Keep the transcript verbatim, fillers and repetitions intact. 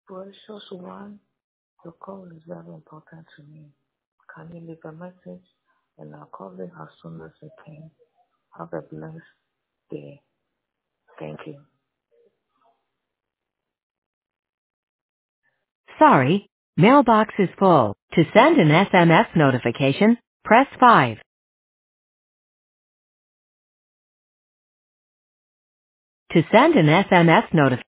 Precious one, your call is very important to me. Can you leave a message? And I'll call you as soon as I can. Have a blessed day. Thank you. Sorry, mailbox is full. To send an S M S notification, press five. To send an S M S notification,